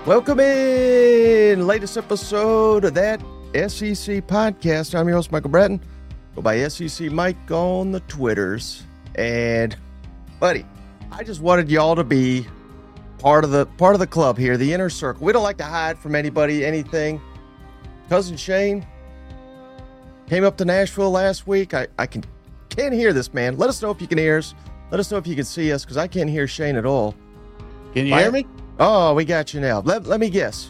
Welcome in, latest episode of that SEC podcast. I'm your host, Michael Bratton. Go by SEC Mike on the Twitters. And, buddy, I just wanted y'all to be part of the club here, the inner circle. We don't like to hide from anybody, anything. Cousin Shane came up to Nashville last week. I can't hear this, man. Let us know if you can hear us. Let us know if you can see us, because I can't hear Shane at all. Can you hear me? Oh, we got you now. Let me guess.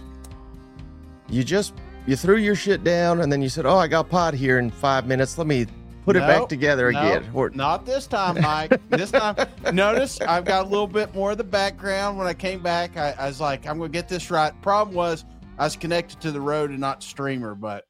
You threw your shit down and then you said, "Oh, I got pod here in 5 minutes. Let me put it back together again." Or not this time, Mike. This time, notice I've got a little bit more of the background. When I came back, I was like, I'm going to get this right. Problem was I was connected to the road and not streamer, but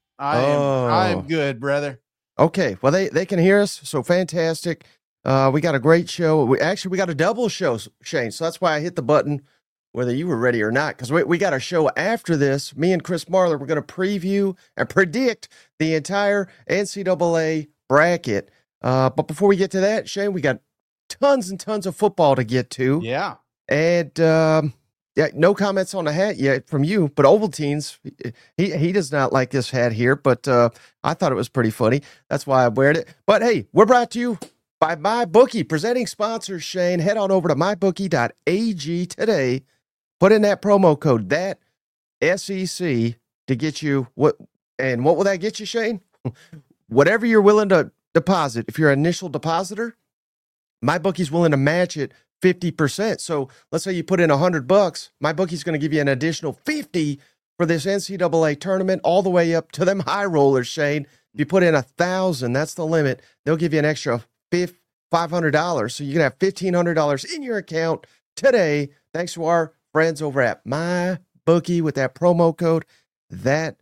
I am good, brother. Okay. Well, they can hear us. So fantastic. We got a great show. We got a double show, Shane. So that's why I hit the button, whether you were ready or not, because we got a show after this. Me and Chris Marler, we're going to preview and predict the entire NCAA bracket. But before we get to that, Shane, we got tons and tons of football to get to. Yeah. And no comments on the hat yet from you, but Ovaltine's, he does not like this hat here, but I thought it was pretty funny. That's why I wear it. But hey, we're brought to you by MyBookie, presenting sponsor Shane. Head on over to mybookie.ag today. Put in that promo code, that SEC, to get you what will that get you, Shane? Whatever you're willing to deposit. If you're an initial depositor, MyBookie's willing to match it 50%. So let's say you put in $100, MyBookie's going to give you an additional 50 for this NCAA tournament, all the way up to them high rollers, Shane. If you put in 1,000, that's the limit. They'll give you an extra $500. So you can have $1,500 in your account today, thanks to our friends over at MyBookie with that promo code, that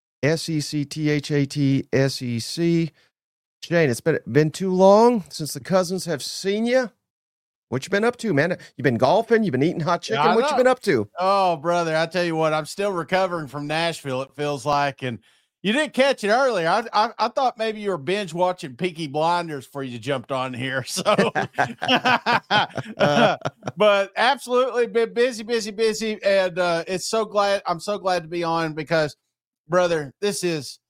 SEC. Shane, it's been too long since the cousins have seen you. What you been up to, man? You been golfing? You been eating hot chicken? What you been up to? Oh, brother, I tell you what, I'm still recovering from Nashville, it feels like, and you didn't catch it earlier. I thought maybe you were binge watching Peaky Blinders before you jumped on here. So, but absolutely been busy. And I'm so glad to be on, because, brother, this,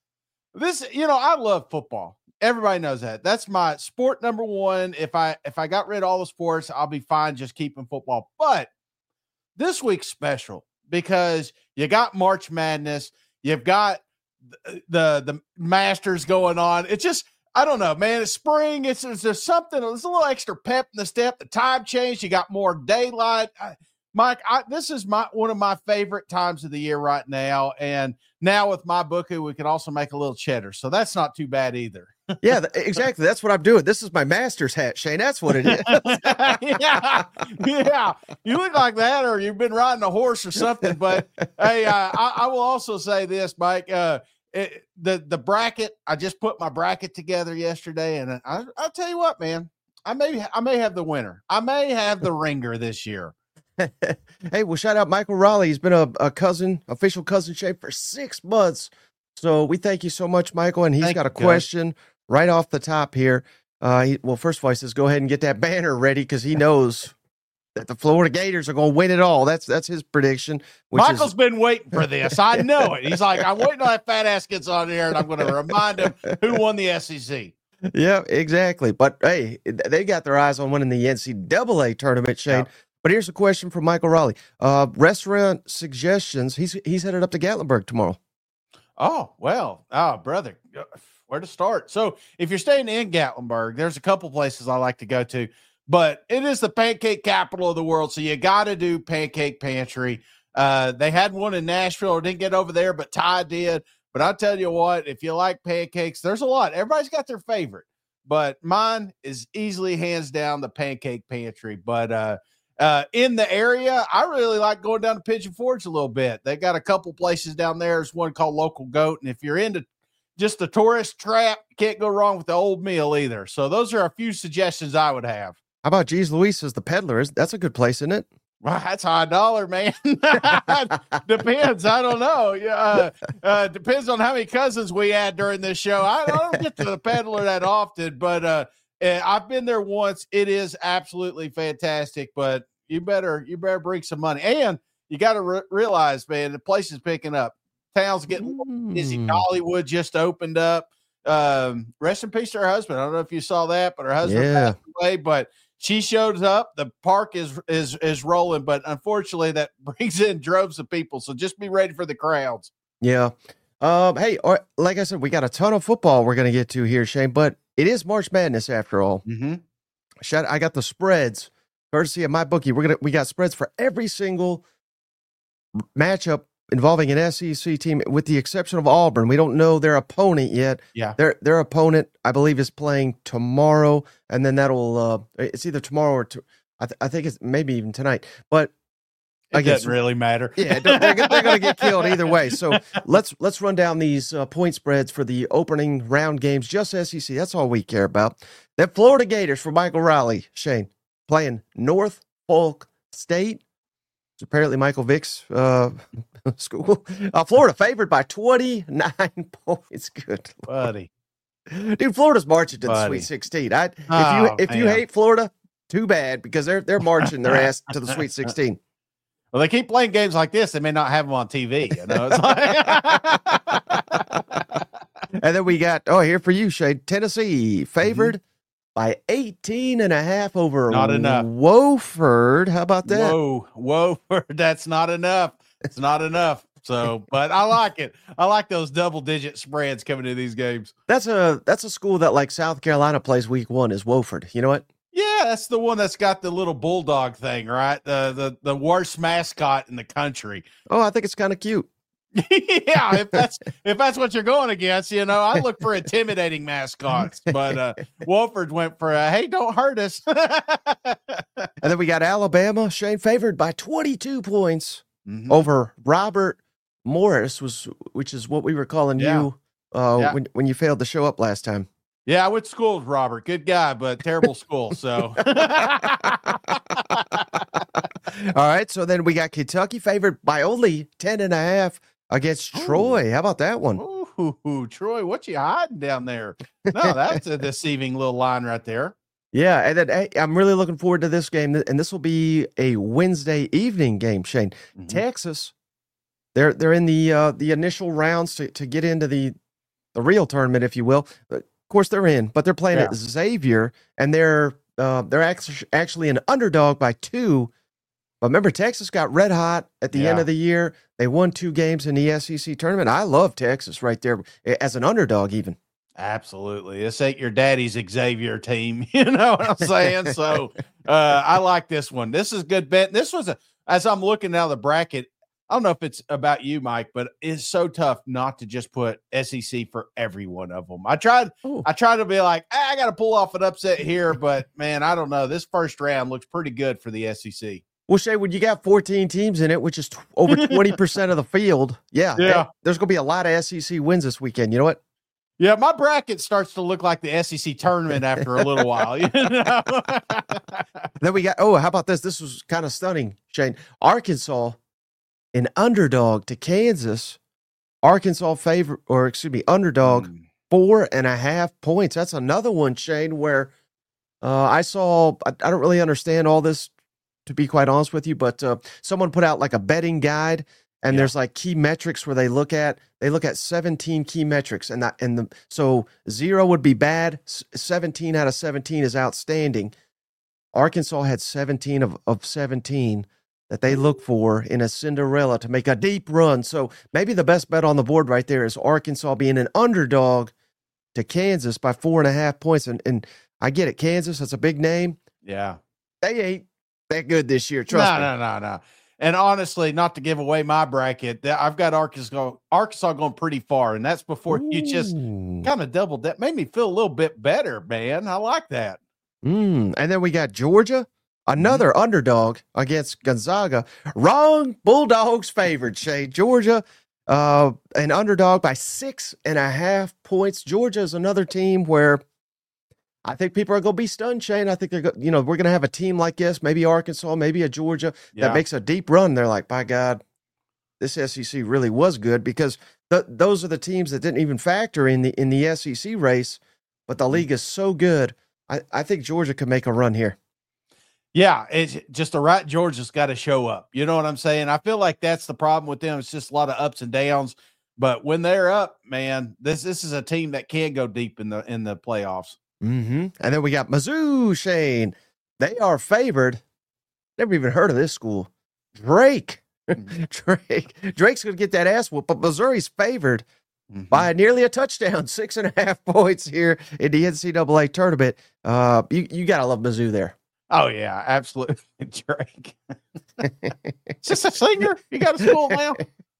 I love football. Everybody knows that. That's my sport number one. If I got rid of all the sports, I'll be fine just keeping football. But this week's special because you got March Madness. You've got the Masters going on. It's just, I don't know, man. It's spring. There's something. There's a little extra pep in the step. The time changed. You got more daylight. Mike, this is one of my favorite times of the year right now. And now with MyBookie, we can also make a little cheddar. So that's not too bad either. Yeah, exactly. That's what I'm doing. This is my Masters hat, Shane. That's what it is. Yeah. You look like that, or you've been riding a horse or something. But hey, I will also say this, Mike. The bracket. I just put my bracket together yesterday, and I'll tell you what, man. I may have the winner. I may have the ringer this year. Hey, well, shout out Michael Raleigh. He's been a official cousin Shane for 6 months. So we thank you so much, Michael. And he's got a question right off the top here. First of all, he says, go ahead and get that banner ready, because he knows that the Florida Gators are going to win it all. That's his prediction. Michael's been waiting for this. I know it. He's like, I'm waiting till that fat ass gets on here, and I'm going to remind him who won the SEC. Yeah, exactly. But hey, they got their eyes on winning the NCAA tournament, Shane. Yeah. But here's a question from Michael Raleigh. Restaurant suggestions. He's headed up to Gatlinburg tomorrow. Oh, well, brother, where to start? So if you're staying in Gatlinburg, there's a couple places I like to go to, but it is the pancake capital of the world. So you got to do Pancake Pantry. They had one in Nashville. Didn't get over there, but Ty did. But I'll tell you what, if you like pancakes, there's a lot. Everybody's got their favorite, but mine is easily hands down the Pancake Pantry. But in the area, I really like going down to Pigeon Forge a little bit. They got a couple places down there. There's one called Local Goat. And if you're into just the tourist trap, can't go wrong with the old meal either. So those are a few suggestions I would have. How about G's Luis's, the Peddler? That's a good place, isn't it? Well, that's $1, man. Depends. I don't know. Depends on how many cousins we had during this show. I don't get to the Peddler that often, but I've been there once. It is absolutely fantastic, but you better bring some money. And you got to realize, man, the place is picking up. Town's getting busy. Dollywood just opened up. Rest in peace to her husband. I don't know if you saw that, but her husband passed away. But she shows up. The park is rolling, but unfortunately, that brings in droves of people. So just be ready for the crowds. Yeah. Hey, like I said, we got a ton of football we're going to get to here, Shane. But it is March Madness after all. Mm-hmm. I got the spreads, courtesy of my bookie. We got spreads for every single matchup involving an SEC team, with the exception of Auburn. We don't know their opponent yet. Yeah, their opponent, I believe, is playing tomorrow, and then that'll it's either tomorrow or I think it's maybe even tonight. But it doesn't really matter. Yeah, they're going to get killed either way. So let's run down these point spreads for the opening round games. Just SEC. That's all we care about. Then Florida Gators for Michael Riley, Shane, playing Norfolk State. It's apparently Michael Vick's school. Florida favored by 29 points. Good, buddy. Dude, Florida's marching to the Sweet 16. If you hate Florida, too bad, because they're marching their ass to the Sweet 16. Well, they keep playing games like this. They may not have them on TV. You know, it's like... And then we got here for you, Shane. Tennessee favored by 18.5 over not enough. Wofford. How about that? Wofford. That's not enough. It's not enough. So, but I like it. I like those double-digit spreads coming to these games. That's a school that, like, South Carolina plays week 1 is Wofford. You know what? Yeah, that's the one that's got the little bulldog thing, right? The worst mascot in the country. Oh, I think it's kind of cute. Yeah, if that's what you're going against, you know, I look for intimidating mascots, but Wofford went for hey, don't hurt us. And then we got Alabama, Shane, favored by 22 points over Robert Morris, which is what we were calling you when you failed to show up last time. Yeah, I went to school with Robert. Good guy, but terrible school. So, all right. So then we got Kentucky favored by only 10.5 against Troy. How about that one? Ooh, Troy, what you hiding down there? No, that's a deceiving little line right there. Yeah, and then I'm really looking forward to this game, and this will be a Wednesday evening game. Shane, Texas, they're in the initial rounds to get into the real tournament, if you will. Of course, they're in, but they're playing at Xavier, and they're actually an underdog by 2. But remember, Texas got red hot at the end of the year. They won 2 games in the SEC tournament. I love Texas right there as an underdog, even. Absolutely. This ain't your daddy's Xavier team. You know what I'm saying? So I like this one. This is good bet. This was as I'm looking now the bracket, I don't know if it's about you, Mike, but it's so tough not to just put SEC for every one of them. I tried to be like, I got to pull off an upset here, but man, I don't know. This first round looks pretty good for the SEC. Well, Shay, when you got 14 teams in it, which is over 20% of the field, there's going to be a lot of SEC wins this weekend. You know what? Yeah, my bracket starts to look like the SEC tournament after a little while. You know? Then we got, how about this? This was kind of stunning, Shane. Arkansas, an underdog to Kansas. Arkansas underdog, 4.5 points. That's another one, Shane, where I don't really understand all this, to be quite honest with you, but someone put out like a betting guide, and there's like key metrics where they look at 17 key metrics, so 0 would be bad, 17 out of 17 is outstanding. Arkansas had 17 of 17 that they look for in a Cinderella to make a deep run. So maybe the best bet on the board right there is Arkansas being an underdog to Kansas by 4.5 points. And I get it, Kansas, that's a big name. Yeah. They ain't that good this year. Trust me. No. And honestly, not to give away my bracket, I've got Arkansas going pretty far, and that's before you just kind of doubled that. Made me feel a little bit better, man. I like that. And then we got Georgia, another underdog against Gonzaga. Wrong. Bulldogs favored, Shay. Georgia, an underdog by 6.5 points. Georgia is another team where I think people are going to be stunned, Shane. I think we're going to have a team like this, maybe Arkansas, maybe a Georgia that makes a deep run. They're like, by God, this SEC really was good, because those are the teams that didn't even factor in the SEC race, but the league is so good. I think Georgia could make a run here. Yeah, it's just the right Georgia's got to show up. You know what I'm saying? I feel like that's the problem with them. It's just a lot of ups and downs. But when they're up, man, this is a team that can go deep in the playoffs. Mm-hmm. And then we got Mizzou, Shane. They are favored. Never even heard of this school. Drake. Drake's going to get that ass whoop, but Missouri's favored by nearly a touchdown, 6.5 points here in the NCAA tournament. You got to love Mizzou there. Oh, yeah, absolutely. Drake. Is this a singer? You got a school now?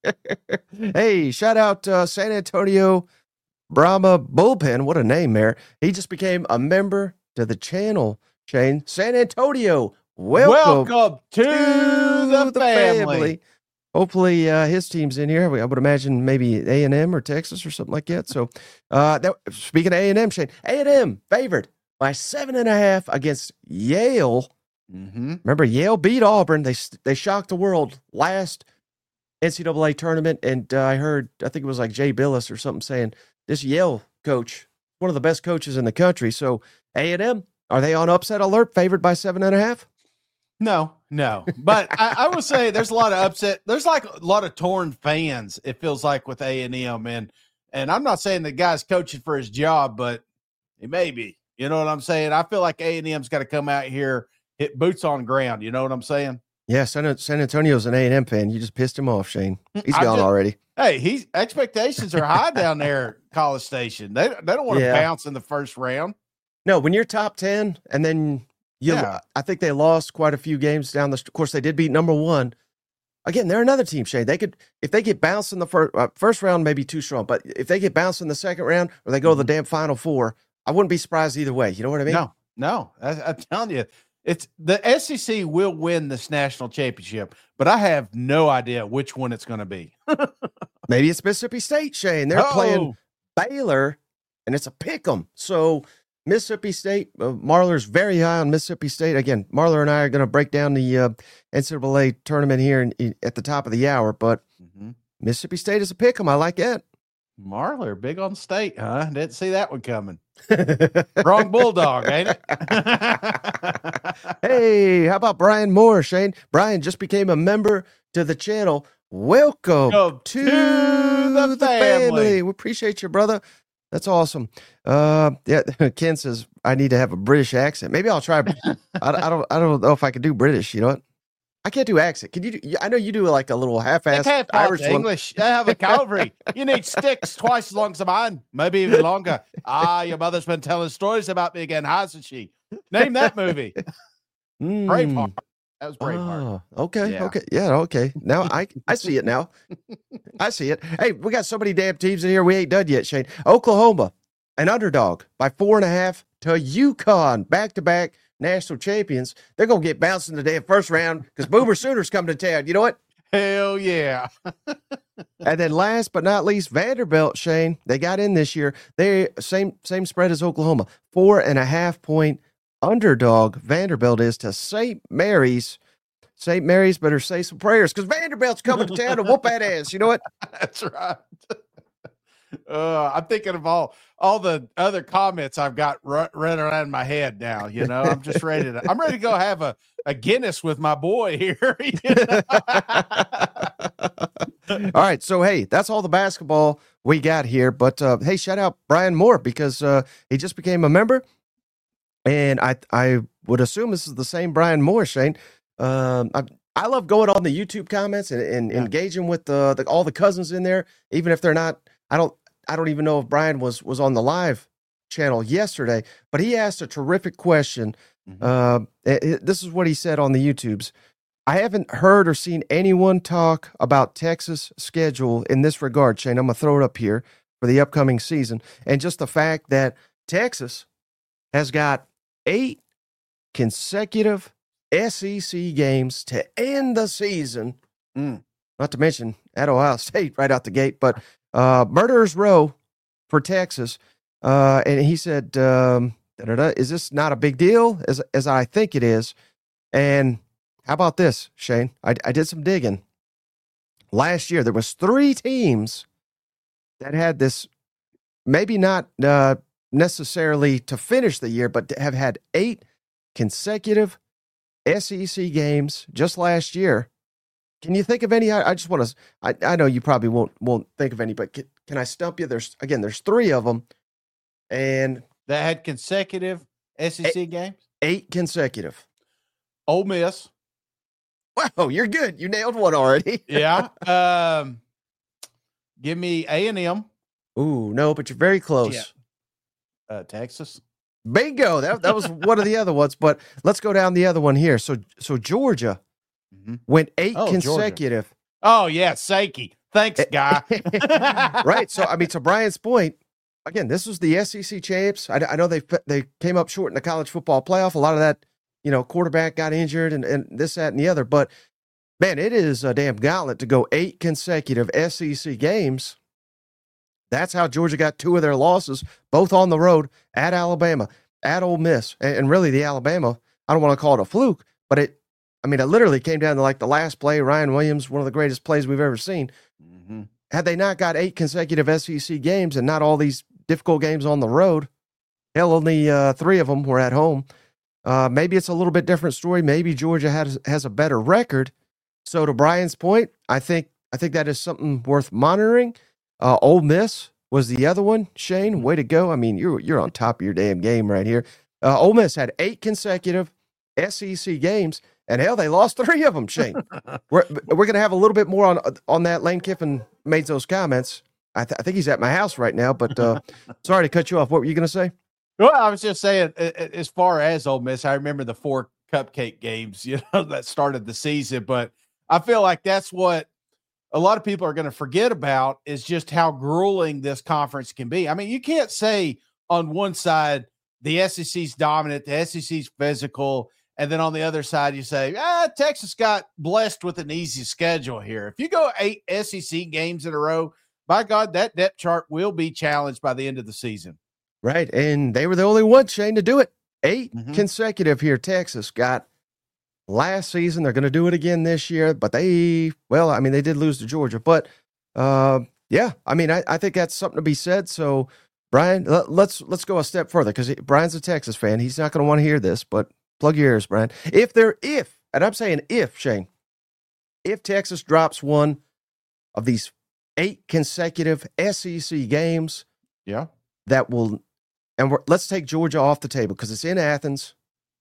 Hey, shout out San Antonio Brahma Bullpen. What a name there. He just became a member to the channel, Shane. San Antonio, welcome to the family. Hopefully his team's in here. I would imagine maybe A&M or Texas or something like that. So speaking of A&M, Shane, A&M favored by 7.5 against Yale. Remember, Yale beat Auburn. They shocked the world last NCAA tournament. And I think it was like Jay Billis or something saying this Yale coach, one of the best coaches in the country. So A&M, are they on upset alert, favored by 7.5? No. But I would say there's a lot of upset. There's like a lot of torn fans, it feels like, with A&M. And I'm not saying the guy's coaching for his job, but he may be. You know what I'm saying? I feel like A&M's got to come out here, hit boots on ground. You know what I'm saying? Yeah, San Antonio's an A&M fan. You just pissed him off, Shane. He's gone already. Hey, expectations are high down there at College Station. They don't want to bounce in the first round. No, when you're top 10 and then I think they lost quite a few games down the. Of course, they did beat number 1. Again, they're another team, Shane. If they get bounced in the first round, maybe too strong. But if they get bounced in the second round or they go to the damn Final Four, I wouldn't be surprised either way. You know what I mean? No. I'm telling you, it's the SEC will win this national championship, but I have no idea which one it's going to be. Maybe it's Mississippi State, Shane. They're playing Baylor, and it's a pick 'em. So Mississippi State, Marlar's very high on Mississippi State. Again, Marlar and I are going to break down the NCAA tournament here at the top of the hour, but Mississippi State is a pick 'em. I like that. Marlar, big on state, huh? Didn't see that one coming. Wrong Bulldog, ain't it? Hey, how about Brian Moore, Shane? Brian just became a member to the channel. Welcome to the family. We appreciate you, brother. That's awesome. Ken says I need to have a British accent. Maybe I'll try. I don't know if I can do British. You know what? I can't do accent. Can you do? I know you do like a little half-assed Irish English. They have a Calvary. You need sticks twice as long as mine, maybe even longer. Your mother's been telling stories about me again, hasn't she? Name that movie. Braveheart. That was Braveheart. Okay. Yeah, okay. Now I see it now. I see it. Hey, we got so many damn teams in here. We ain't done yet, Shane. Oklahoma, an underdog by 4.5 to UConn, back-to-back national champions. They're going to get bounced in the damn first round because Boomer Sooners come to town. You know what? Hell yeah. And then last but not least, Vanderbilt, Shane. They got in this year. They same spread as Oklahoma. 4.5 point underdog Vanderbilt is to St. Mary's. St. Mary's better say some prayers because Vanderbilt's coming to town to whoop that ass. You know what? That's right. I'm thinking of all the other comments I've got running around my head now. You know, I'm just ready to go have a Guinness with my boy here. All right. So, hey, that's all the basketball we got here. But, hey, shout out Brian Moore because he just became a member. And I would assume this is the same Brian Moore, Shane. I love going on the YouTube comments and engaging with all the cousins in there, even if they're not. I don't even know if Brian was on the live channel yesterday, but he asked a terrific question. This is what he said on the YouTubes. I haven't heard or seen anyone talk about Texas' schedule in this regard, Shane. I'm going to throw it up here for the upcoming season. And just the fact that Texas has got 8 consecutive SEC games to end the season. Not to mention at Ohio State right out the gate, but Murderer's Row for Texas. And he said, is this not a big deal as I think it is? And how about this, Shane? I did some digging. Last year, there was 3 teams that had this, maybe not necessarily to finish the year, but have had 8 consecutive SEC games just last year. Can you think of any? I just want to. I know you probably won't think of any, but can I stump you? There's 3 of them, and that had consecutive SEC games. 8 consecutive. Ole Miss. Wow, you're good. You nailed one already. Yeah. Give me A&M. Ooh, no, but you're very close. Yeah. Texas. Bingo. That was one of the other ones, but let's go down the other one here. So Georgia went 8 consecutive. Georgia. Oh, yeah, Sankey. Thanks, guy. Right. So, I mean, to Brian's point, again, this was the SEC champs. I know they came up short in the college football playoff. A lot of that, quarterback got injured and this, that, and the other. But, man, it is a damn gauntlet to go 8 consecutive SEC games. That's how Georgia got 2 of their losses, both on the road, at Alabama, at Ole Miss. And really, the Alabama, I don't want to call it a fluke, but it literally came down to like the last play. Ryan Williams, one of the greatest plays we've ever seen. Mm-hmm. Had they not got 8 consecutive SEC games and not all these difficult games on the road, hell, only 3 of them were at home. Maybe it's a little bit different story. Maybe Georgia has a better record. So to Brian's point, I think that is something worth monitoring. Ole Miss was the other one. Shane, way to go. I mean, you're on top of your damn game right here. Ole Miss had 8 consecutive SEC games, and hell, they lost 3 of them, Shane. We're going to have a little bit more on that. Lane Kiffin made those comments. I think he's at my house right now, but sorry to cut you off. What were you going to say? Well, I was just saying, as far as Ole Miss, I remember the 4 cupcake games, that started the season, but I feel like that's what a lot of people are going to forget about, is just how grueling this conference can be. I mean, you can't say on one side the SEC's dominant, the SEC's physical, and then on the other side you say, Texas got blessed with an easy schedule here. If you go 8 SEC games in a row, by God, that depth chart will be challenged by the end of the season. Right, and they were the only one, Shane, to do it. 8 consecutive here. Texas got last season. They're going to do it again this year, but they did lose to Georgia. But, yeah, I mean, I think that's something to be said. So, Brian, let's go a step further, because Brian's a Texas fan. He's not going to want to hear this, but plug your ears, Brian. And I'm saying if, Shane, if Texas drops one of these 8 consecutive SEC games, that will, and let's take Georgia off the table because it's in Athens.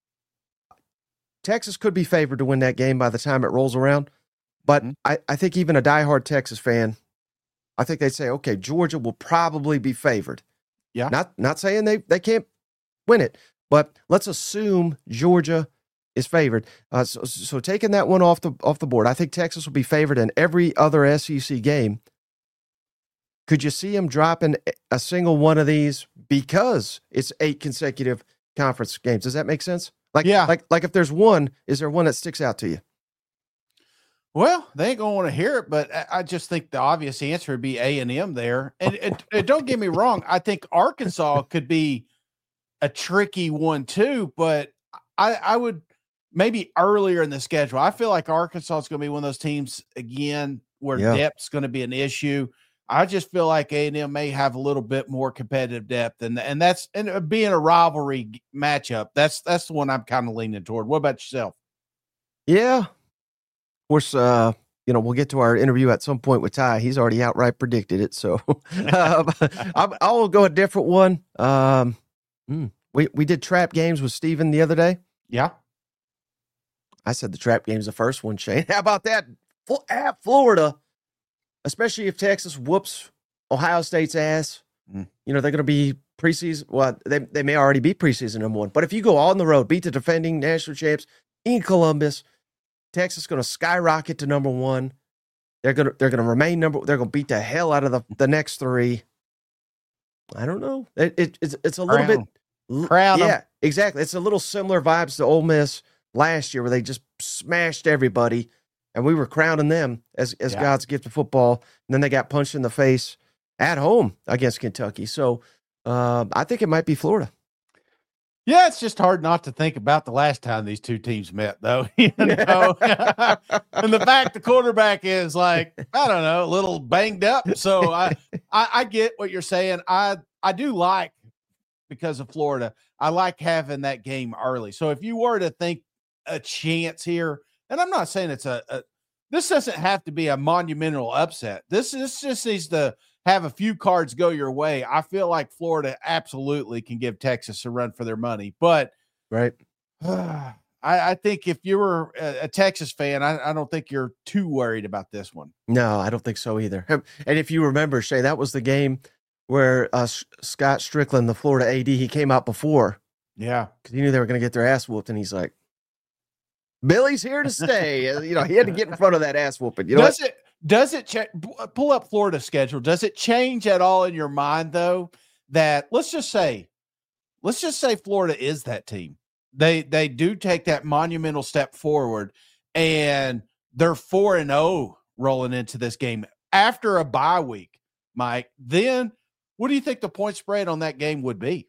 Texas could be favored to win that game by the time it rolls around. But I think even a diehard Texas fan, I think they'd say, okay, Georgia will probably be favored. Yeah. Not saying they can't win it, but let's assume Georgia is favored. So taking that one off the board, I think Texas will be favored in every other SEC game. Could you see them dropping a single one of these because it's 8 consecutive conference games? Does that make sense? Like if there's one, is there one that sticks out to you? Well, they ain't gonna want to hear it, but I just think the obvious answer would be A&M there. And don't get me wrong, I think Arkansas could be a tricky one too, but I would maybe earlier in the schedule. I feel like Arkansas is going to be one of those teams again where depth's going to be an issue. I just feel like A&M may have a little bit more competitive depth, and being a rivalry matchup, that's the one I'm kind of leaning toward. What about yourself? Yeah, of course. We'll get to our interview at some point with Ty. He's already outright predicted it, so I'll go a different one. We did trap games with Steven the other day. Yeah, I said the trap game's the first one. Shane, how about that? At Florida. Especially if Texas whoops Ohio State's ass. They're going to be preseason. Well, they may already be preseason number 1. But if you go on the road, beat the defending national champs in Columbus, Texas is going to skyrocket to number 1. They're going to remain number. They're going to beat the hell out of the next 3. I don't know. It's a little bit. Crown yeah, them. Exactly. It's a little similar vibes to Ole Miss last year, where they just smashed everybody. And we were crowning them as God's gift of football. And then they got punched in the face at home against Kentucky. So I think it might be Florida. Yeah, it's just hard not to think about the last time these two teams met, though. And the fact the quarterback is like, I don't know, a little banged up. So I get what you're saying. I do like, because of Florida, I like having that game early. So if you were to think a chance here. And I'm not saying it's this doesn't have to be a monumental upset. This just needs to have a few cards go your way. I feel like Florida absolutely can give Texas a run for their money. But right. I think if you were a Texas fan, I don't think you're too worried about this one. No, I don't think so either. And if you remember, Shay, that was the game where Scott Strickland, the Florida AD, he came out before. Yeah. Because he knew they were going to get their ass whooped. And he's like, Billy's here to stay. He had to get in front of that ass whooping. Does it pull up Florida's schedule? Does it change at all in your mind, though, that let's just say Florida is that team. They do take that monumental step forward, and they're 4-0 rolling into this game after a bye week, Mike. Then what do you think the point spread on that game would be?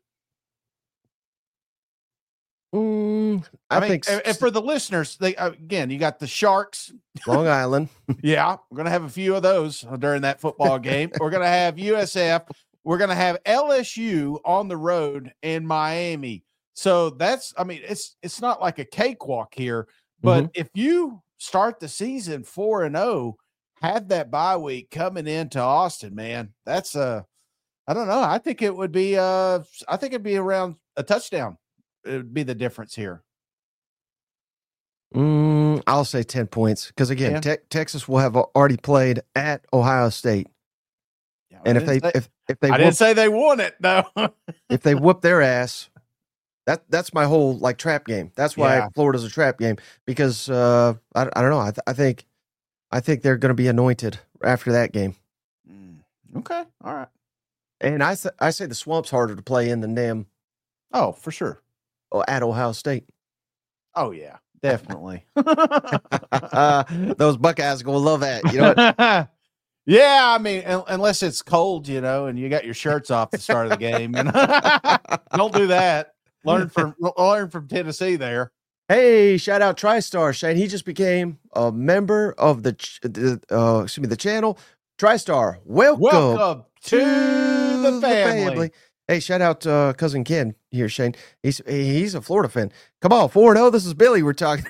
I think, and for the listeners, again, you got the Sharks, Long Island. Yeah, we're going to have a few of those during that football game. We're going to have USF. We're going to have LSU on the road in Miami. So it's not like a cakewalk here, but if you start the season 4-0, have that bye week coming into Austin, man, that's I don't know. I think it would be it'd be around a touchdown. It would be the difference here. I'll say 10 points because again, Texas will have already played at Ohio State, and if they I didn't say they won it, no. If they whoop their ass, that's my whole trap game. That's why Florida's a trap game because I don't know. I think they're going to be anointed after that game. Okay, all right. And I say the Swamp's harder to play in than them. Oh, for sure. At Ohio State. Oh yeah, definitely. Those Buckeyes are gonna love that. You know what? Yeah, I mean, unless it's cold, and you got your shirts off at the start of the game. Don't do that. Learn from Tennessee there. Hey, shout out TriStar Shane. He just became a member of the channel. TriStar, welcome to the family. Hey, shout out cousin Ken here, Shane. He's a Florida fan. Come on, 4-0. This is Billy we're talking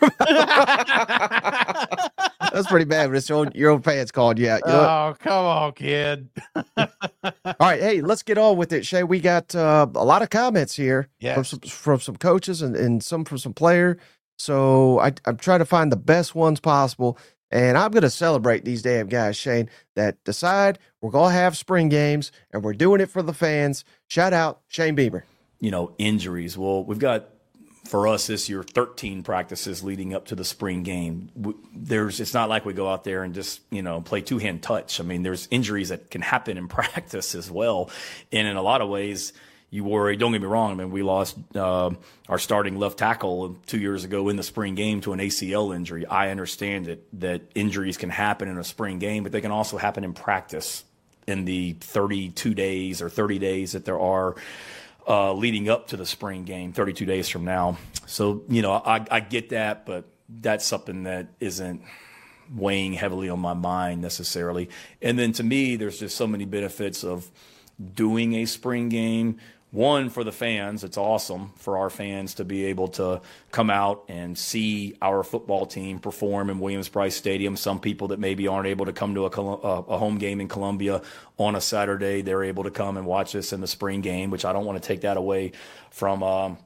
about. That's pretty bad, but it's your own fans called you out. Oh, come on, kid. All right, hey, let's get on with it, Shay. We got a lot of comments here from some coaches and some from some player. So I'm trying to find the best ones possible. And I'm going to celebrate these damn guys, Shane, that decide we're going to have spring games and we're doing it for the fans. Shout out Shane Bieber. Injuries. Well, we've got, for us this year, 13 practices leading up to the spring game. It's not like we go out there and just, play two-hand touch. I mean, there's injuries that can happen in practice as well. And in a lot of ways, you worry. Don't get me wrong. I mean, we lost our starting left tackle 2 years ago in the spring game to an ACL injury. I understand that injuries can happen in a spring game, but they can also happen in practice in the 32 days or 30 days that there are leading up to the spring game, 32 days from now. So, I get that, but that's something that isn't weighing heavily on my mind necessarily. And then to me, there's just so many benefits of doing a spring game. One, for the fans, it's awesome for our fans to be able to come out and see our football team perform in Williams-Brice Stadium. Some people that maybe aren't able to come to a home game in Columbia on a Saturday, they're able to come and watch us in the spring game, which I don't want to take that away from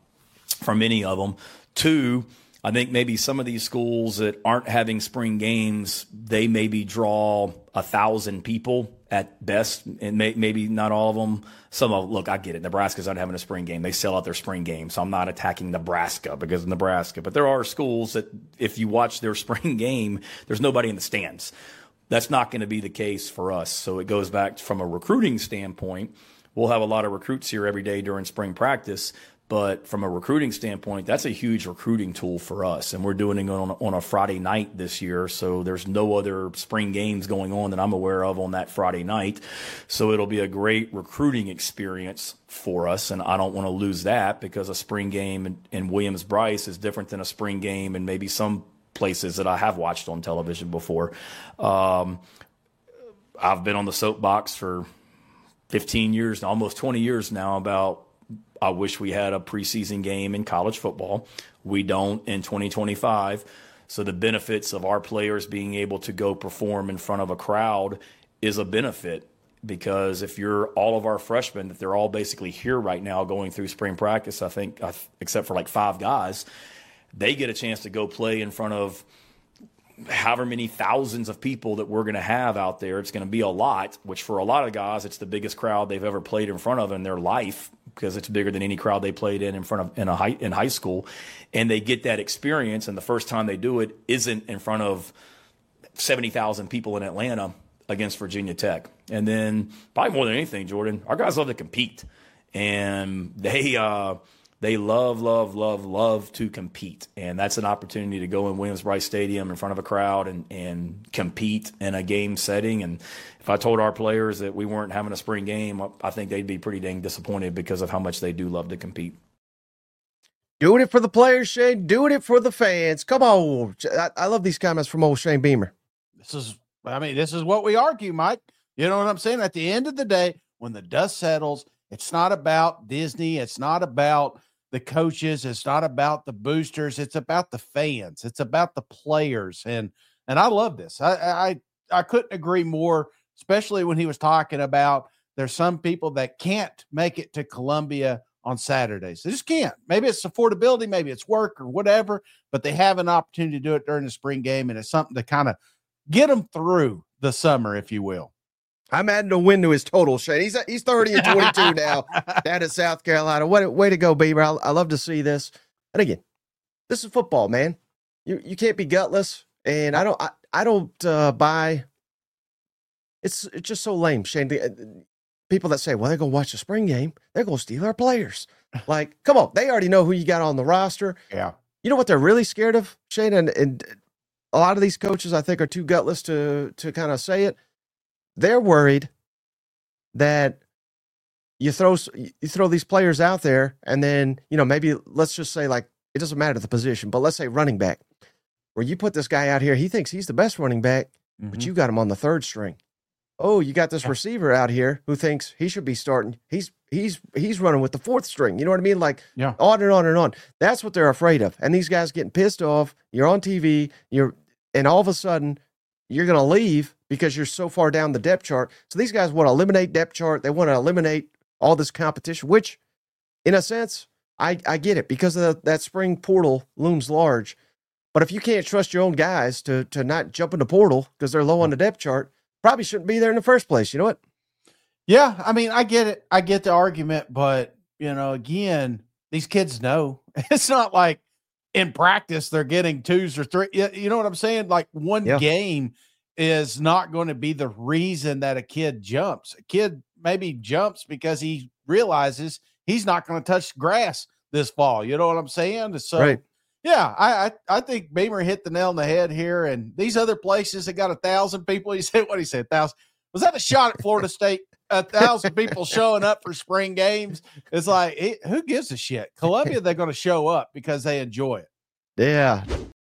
any of them. Two, I think maybe some of these schools that aren't having spring games, they maybe draw 1,000 people at best, and maybe not all of them. Some of them, look, I get it. Nebraska's not having a spring game. They sell out their spring game, so I'm not attacking Nebraska because of Nebraska. But there are schools that if you watch their spring game, there's nobody in the stands. That's not going to be the case for us. So it goes back from a recruiting standpoint. We'll have a lot of recruits here every day during spring practice. But from a recruiting standpoint, that's a huge recruiting tool for us. And we're doing it on a Friday night this year. So there's no other spring games going on that I'm aware of on that Friday night. So it'll be a great recruiting experience for us. And I don't want to lose that because a spring game in Williams-Brice is different than a spring game in maybe some places that I have watched on television before. I've been on the soapbox for 15 years, almost 20 years now about I wish we had a preseason game in college football. We don't in 2025. So the benefits of our players being able to go perform in front of a crowd is a benefit, because if you're all of our freshmen, that they're all basically here right now going through spring practice, I think, except for like 5 guys, they get a chance to go play in front of however many thousands of people that we're going to have out there. It's going to be a lot, which for a lot of guys, it's the biggest crowd they've ever played in front of in their life, because it's bigger than any crowd they played in front of in high school. And they get that experience, and the first time they do it isn't in front of 70,000 people in Atlanta against Virginia Tech. And then probably more than anything, Jordan, our guys love to compete, and they love to compete. And that's an opportunity to go in Williams-Brice Stadium in front of a crowd and compete in a game setting. And if I told our players that we weren't having a spring game, I think they'd be pretty dang disappointed, because of how much they do love to compete. Doing it for the players, Shane. Doing it for the fans. Come on. I love these comments from old Shane Beamer. This is what we argue, Mike. You know what I'm saying? At the end of the day, when the dust settles, it's not about Disney. It's not about the coaches. It's not about the boosters. It's about the fans. It's about the players. And I love this. I couldn't agree more, especially when he was talking about there's some people that can't make it to Columbia on Saturdays. They just can't. Maybe it's affordability, maybe it's work or whatever, but they have an opportunity to do it during the spring game, and it's something to kind of get them through the summer, if you will. I'm adding a win to his total, Shane. He's 30-22 now down in South Carolina. Way to go, Beaver. I love to see this. And again, this is football, man. You can't be gutless, and I don't buy. It's just so lame, Shane. People that say, well, they're going to watch the spring game, they're going to steal our players. Like, come on. They already know who you got on the roster. Yeah. You know what they're really scared of, Shane? And a lot of these coaches, I think, are too gutless to kind of say it. They're worried that you throw these players out there, and then, maybe let's just say, like, it doesn't matter the position, but let's say running back, where you put this guy out here, he thinks he's the best running back, but you got him on the 3rd string. Oh, you got this receiver out here who thinks he should be starting. He's running with the 4th string. You know what I mean? Like, on and on and on. That's what they're afraid of. And these guys getting pissed off. You're on TV. And all of a sudden you're going to leave because you're so far down the depth chart. So these guys want to eliminate depth chart. They want to eliminate all this competition, which, in a sense, I get it, because of that spring portal looms large. But if you can't trust your own guys to not jump in the portal because they're low on the depth chart, probably shouldn't be there in the first place. You know what? Yeah, I mean, I get it. I get the argument, but, again, these kids know. It's not like in practice they're getting 2s or 3. You know what I'm saying? Like, one game is not going to be the reason that a kid jumps. A kid maybe jumps because he realizes he's not going to touch grass this fall. You know what I'm saying? So, right. Yeah, I think Beamer hit the nail on the head here. And these other places that got 1,000 people, he said 1,000. Was that a shot at Florida State? 1,000 people showing up for spring games. It's like, who gives a shit? Columbia, they're going to show up because they enjoy it. Yeah.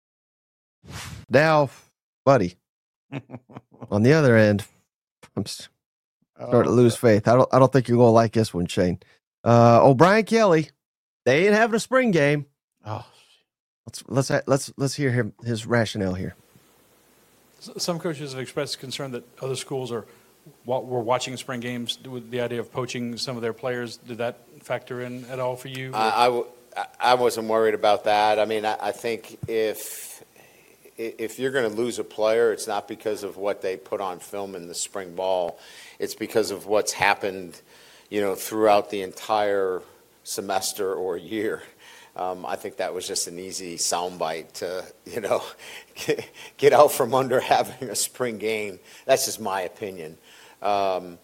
Now, buddy, on the other end, I'm starting to lose faith. I don't think you're going to like this one, Shane. Brian Kelly, they ain't having a spring game. Oh, let's hear his rationale here. Some coaches have expressed concern that other schools were watching spring games with the idea of poaching some of their players. Did that factor in at all for you? I wasn't worried about that. I mean, I think if you're going to lose a player, it's not because of what they put on film in the spring ball. It's because of what's happened, throughout the entire semester or year. I think that was just an easy soundbite to, get out from under having a spring game. That's just my opinion. I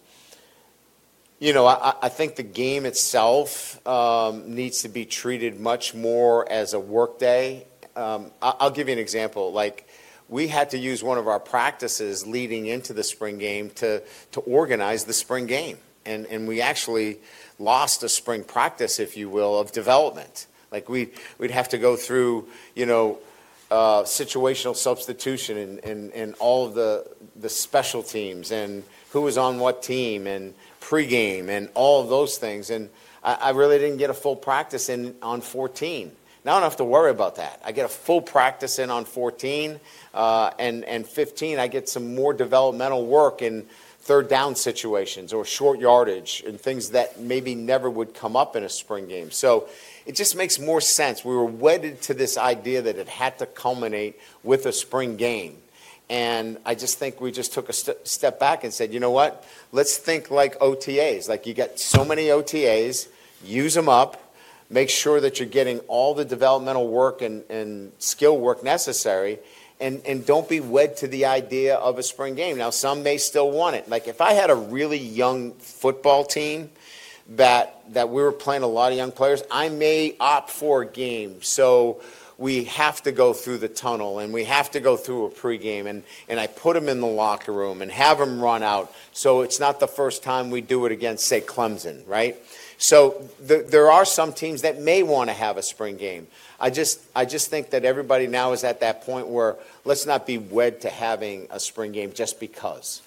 think the game itself needs to be treated much more as a work day. I'll give you an example. Like, we had to use one of our practices leading into the spring game to organize the spring game. And we actually lost a spring practice, if you will, of development. Like, we'd have to go through, situational substitution and all of the special teams and who was on what team and pregame and all of those things. And I really didn't get a full practice in on 14. Now I don't have to worry about that. I get a full practice in on 14, and 15, I get some more developmental work in third down situations or short yardage and things that maybe never would come up in a spring game. So it just makes more sense. We were wedded to this idea that it had to culminate with a spring game. And I just think we just took a step back and said, you know what? Let's think like OTAs. Like, you got so many OTAs, use them up, make sure that you're getting all the developmental work and skill work necessary, and don't be wed to the idea of a spring game. Now, some may still want it. Like, if I had a really young football team that we were playing a lot of young players, I may opt for a game. So we have to go through the tunnel and we have to go through a pregame, and I put them in the locker room and have them run out. So it's not the first time we do it against, say, Clemson, right? So there are some teams that may want to have a spring game. I just think that everybody now is at that point where let's not be wed to having a spring game just because.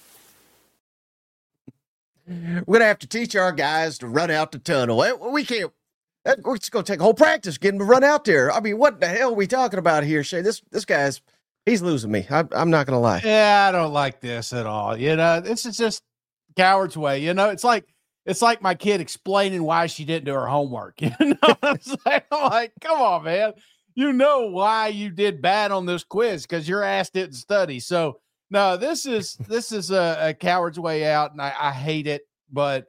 We're going to have to teach our guys to run out the tunnel. We can't. It's going to take a whole practice getting to run out there. I mean, what the hell are we talking about here, Shay? This guy's, he's losing me. I'm not going to lie. Yeah, I don't like this at all. You know, this is just coward's way. You know, it's like my kid explaining why she didn't do her homework. You know what I'm saying? I'm like, come on, man. You know why you did bad on this quiz, because your ass didn't study. So, no, this is a coward's way out, and I hate it. But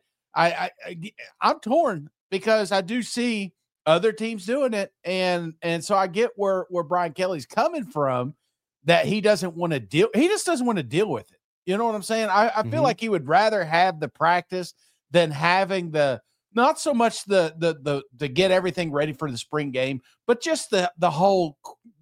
I'm torn, because I do see other teams doing it, and so I get where Brian Kelly's coming from, that he doesn't want to deal. He just doesn't want to deal with it. You know what I'm saying? I feel like he would rather have the practice than having not so much the get everything ready for the spring game, but just the whole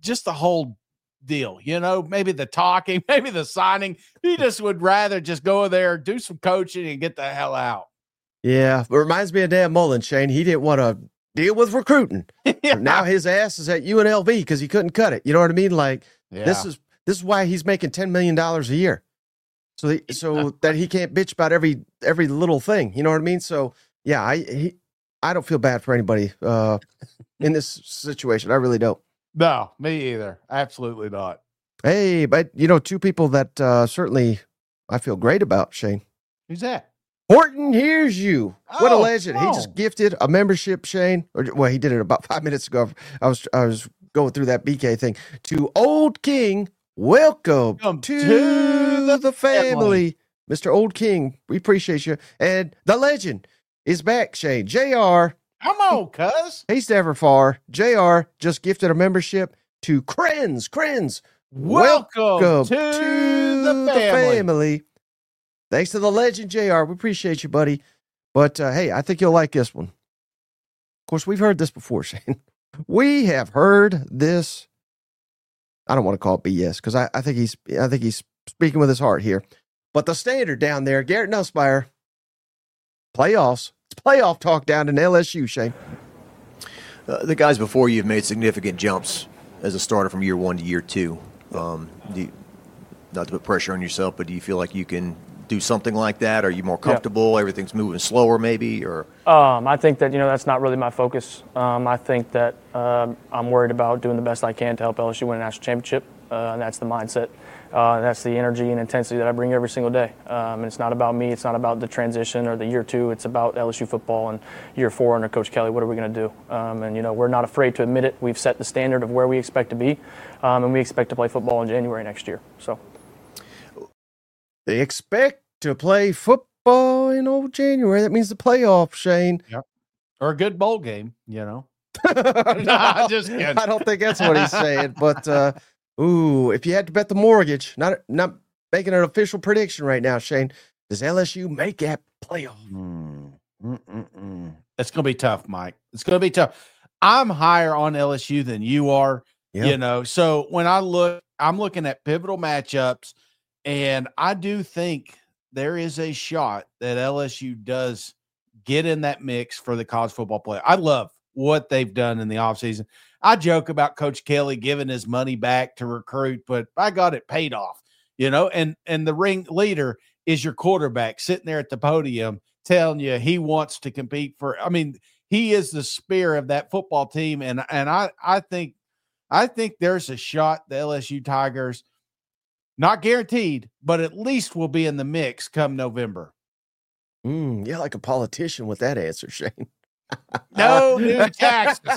deal. You know, maybe the talking, maybe the signing. He just would rather just go there, do some coaching, and get the hell out. Yeah, it reminds me of Dan Mullen, Shane. He didn't want to deal with recruiting. Yeah. Now his ass is at UNLV because he couldn't cut it. You know what I mean? Like, this is why he's making $10 million a year. So that he can't bitch about every little thing. You know what I mean? So yeah, I don't feel bad for anybody in this situation. I really don't. No, me either. Absolutely not. Hey, but you know, two people that certainly I feel great about, Shane. Who's that? Horton Hears You. What a legend. He just gifted a membership, Shane. Well, he did it about 5 minutes ago. I was going through that BK thing. To Old King, welcome to the family. Mr. Old King, we appreciate you. And the legend is back, Shane. JR. Come on, cuz. He's never far. JR just gifted a membership to Krenz. Welcome to the family. Thanks to the legend, JR. We appreciate you, buddy. But, hey, I think you'll like this one. Of course, we've heard this before, Shane. We have heard this. I don't want to call it BS, because I think he's speaking with his heart here. But the standard down there, Garrett Nussmeier, playoffs. It's playoff talk down in LSU, Shane. The guys before you have made significant jumps as a starter from year 1 to year 2. Not to put pressure on yourself, but do you feel like you can do something like that? Are you more comfortable? Everything's moving slower, maybe? Or I think that, that's not really my focus. I think that I'm worried about doing the best I can to help LSU win a national championship, and that's the mindset. That's the energy and intensity that I bring every single day. And it's not about me. It's not about the transition or the year 2. It's about LSU football and year 4 under Coach Kelly. What are we going to do? And we're not afraid to admit it. We've set the standard of where we expect to be, and we expect to play football in January next year. So they expect to play football in old January. That means the playoff, Shane. Yep. Or a good bowl game, No, just kidding. I don't think that's what he's saying. But if you had to bet the mortgage, not making an official prediction right now, Shane, does LSU make that playoff? It's going to be tough, Mike. It's going to be tough. I'm higher on LSU than you are. Yep. So when I'm looking at pivotal matchups, and I do think there is a shot that LSU does get in that mix for the college football play. I love what they've done in the offseason. I joke about Coach Kelly giving his money back to recruit, but I got it paid off, and the ring leader is your quarterback sitting there at the podium telling you he wants to compete he is the spear of that football team. And I think there's a shot the LSU Tigers, not guaranteed, but at least will be in the mix come November. Yeah, like a politician with that answer, Shane. No new taxes.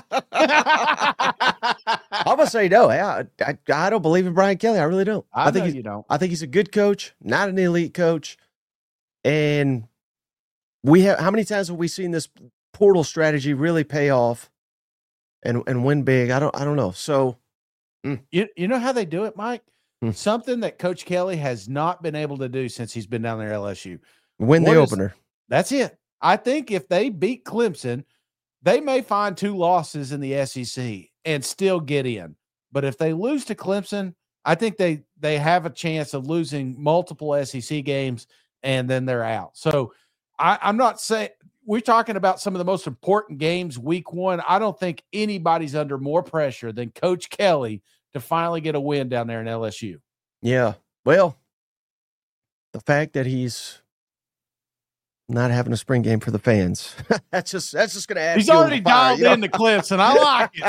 I'm gonna say no. I don't believe in Brian Kelly. I really don't. I think think you don't. I think he's a good coach, not an elite coach. And how many times have we seen this portal strategy really pay off and win big? I don't know. So you know how they do it, Mike? Something that Coach Kelly has not been able to do since he's been down there at LSU. Win the opener. That's it. I think if they beat Clemson, they may find 2 losses in the SEC and still get in. But if they lose to Clemson, I think they have a chance of losing multiple SEC games and then they're out. So I'm not saying we're talking about some of the most important games week 1. I don't think anybody's under more pressure than Coach Kelly to finally get a win down there in LSU. Yeah. Well, the fact that he's not having a spring game for the fans. that's just going to add. He's already dialed in the clips, and I like it.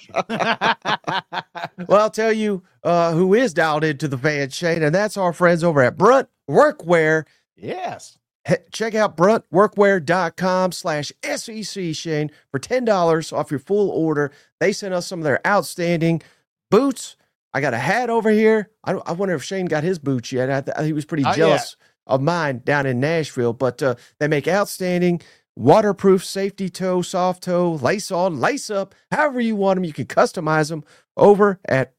Well, I'll tell you who is dialed into the fans, Shane, and that's our friends over at Brunt Workwear. Yes. Check out bruntworkwear.com/SEC, Shane, for $10 off your full order. They sent us some of their outstanding boots. I got a hat over here. I wonder if Shane got his boots yet. He was pretty jealous of mine down in Nashville, but they make outstanding waterproof safety toe, soft toe, lace on, lace up, however you want them. You can customize them over at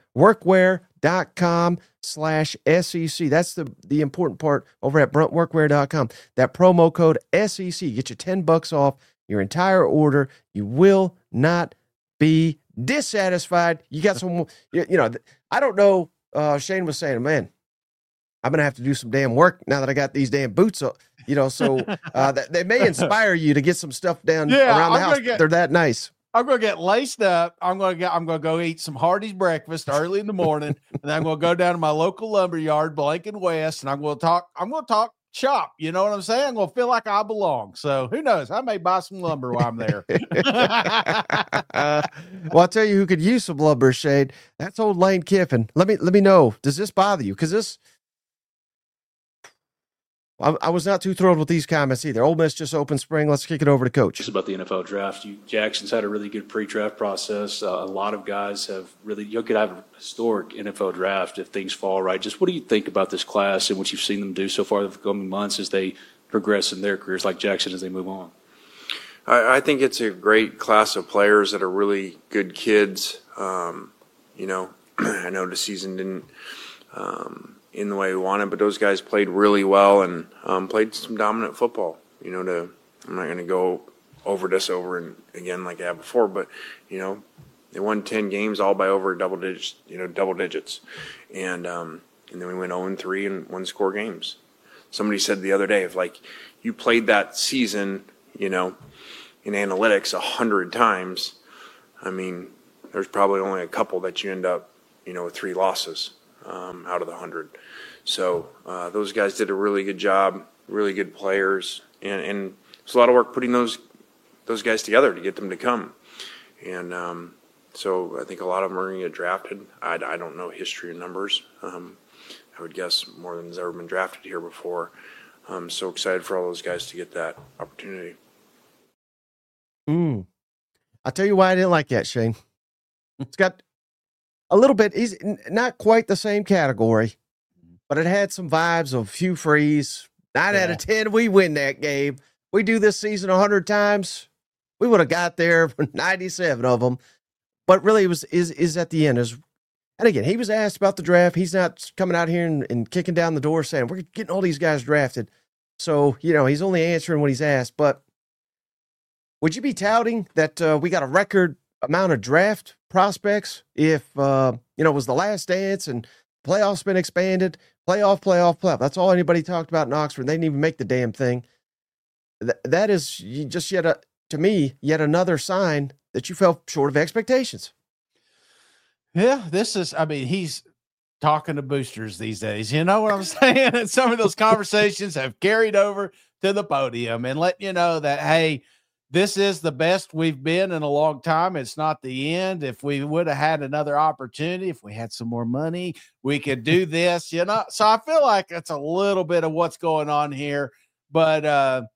bruntworkwear.com/SEC. That's the important part over at bruntworkwear.com. That promo code SEC, get you $10 off your entire order. You will not be dissatisfied. You got some, I don't know. Shane was saying, man, I'm going to have to do some damn work now that I got these damn boots up, so they may inspire you to get some stuff down around the house. They're that nice. I'm going to get laced up. I'm going to go eat some Hardee's breakfast early in the morning. And then I'm going to go down to my local lumber yard, Blank and West. And I'm going to talk shop. You know what I'm saying? I'm going to feel like I belong. So who knows? I may buy some lumber while I'm there. Well, I'll tell you who could use some lumber, Shane. That's old Lane Kiffin. Let me know. Does this bother you? Because I was not too thrilled with these comments either. Ole Miss just opened spring. Let's kick it over to Coach. It's about the NFL draft. Jackson's had a really good pre-draft process. A lot of guys have you could have a historic NFL draft if things fall right. Just what do you think about this class and what you've seen them do so far the coming months as they progress in their careers, like Jackson, as they move on? I think it's a great class of players that are really good kids. I know the season didn't in the way we wanted, but those guys played really well and played some dominant football. I'm not going to go over this over and again like I have before, but they won 10 games all by over double digits. And then we went 0-3 in one-score games. Somebody said the other day, if you played that season, in analytics 100 times, there's probably only a couple that you end up, with 3 losses out of the 100. So those guys did a really good job, really good players, and it's a lot of work putting those guys together to get them to come. And so I think a lot of them are going to get drafted. I don't know history and numbers. I would guess more than has ever been drafted here before. I'm so excited for all those guys to get that opportunity. I'll tell you why I didn't like that, Shane. It's got a little bit, he's not quite the same category, but it had some vibes of Hugh Freeze. 9 out of 10, we win that game. We do this season 100 times. We would have got there for 97 of them. But really, is at the end. And again, he was asked about the draft. He's not coming out here and kicking down the door saying, we're getting all these guys drafted. So, he's only answering what he's asked. But would you be touting that we got a record amount of draft prospects if, it was the last dance and playoffs been expanded, playoff. That's all anybody talked about in Oxford. They didn't even make the damn thing. That is just yet another sign that you fell short of expectations. Yeah, he's talking to boosters these days. You know what I'm saying? And some of those conversations have carried over to the podium and let you know that, hey, this is the best we've been in a long time. It's not the end. If we would have had another opportunity, if we had some more money, we could do this, you know? So I feel like it's a little bit of what's going on here. But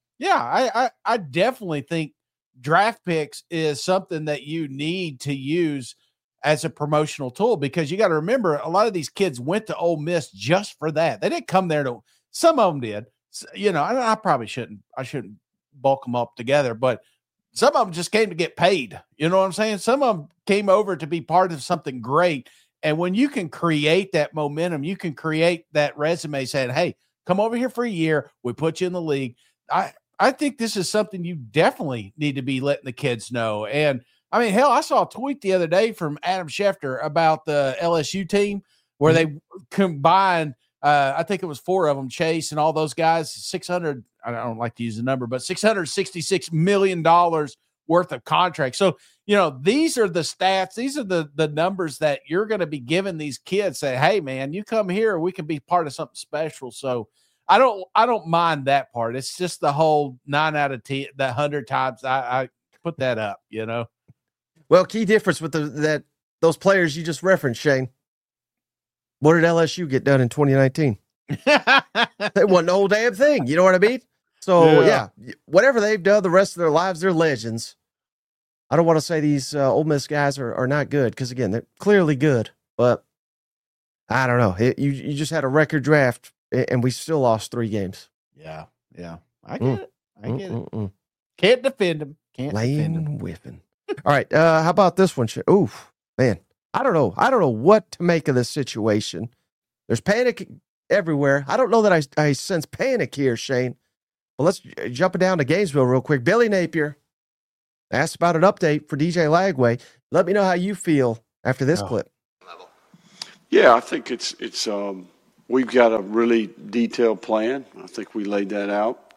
I definitely think draft picks is something that you need to use as a promotional tool, because you got to remember, a lot of these kids went to Ole Miss just for that. They didn't come there some of them did, you know, I probably shouldn't bulk them up together, but some of them just came to get paid. You know what I'm saying? Some of them came over to be part of something great. And when you can create that momentum, you can create that resume saying, hey, come over here for a year. We put you in the league. I think this is something you definitely need to be letting the kids know. And I mean, hell, I saw a tweet the other day from Adam Schefter about the LSU team where they combined, I think it was 4 of them, Chase and all those guys, 600, I don't like to use the number, but $666 million worth of contracts. So, you know, these are the stats. These are the numbers that you're going to be giving these kids. Say, hey, man, you come here, we can be part of something special. So I don't mind that part. It's just the whole 9 out of 10, the 100 times I put that up, you know? Well, key difference with those players you just referenced, Shane. What did LSU get done in 2019? They won the whole damn thing. You know what I mean? So, yeah, whatever they've done the rest of their lives, they're legends. I don't want to say these Ole Miss guys are not good because, again, they're clearly good. But I don't know. You just had a record draft, and we still lost 3 games. Yeah. I get it. Can't defend them. Lane whiffing. All right. How about this one? Oof, man. I don't know what to make of this situation. There's panic everywhere. I don't know that I sense panic here, Shane. Well, let's jump down to Gainesville real quick. Billy Napier asked about an update for DJ Lagway. Let me know how you feel after this clip. Yeah, I think it's we've got a really detailed plan. I think we laid that out.